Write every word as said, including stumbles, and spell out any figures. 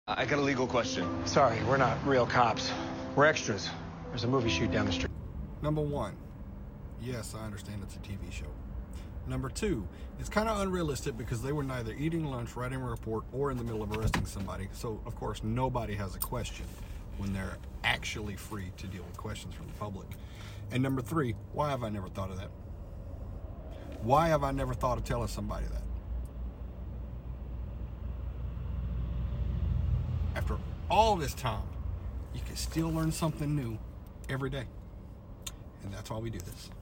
I got a legal question. Sorry, we're not real cops. We're extras. There's a movie shoot down the street. Number one, yes, I understand it's a T V show. Number two, it's kind of unrealistic because they were neither eating lunch, writing a report, or in the middle of arresting somebody. So, of course, nobody has a question when they're actually free to deal with questions from the public. And number three, why have I never thought of that? Why have I never thought of telling somebody that? After all this time, you can still learn something new every day. And that's why we do this.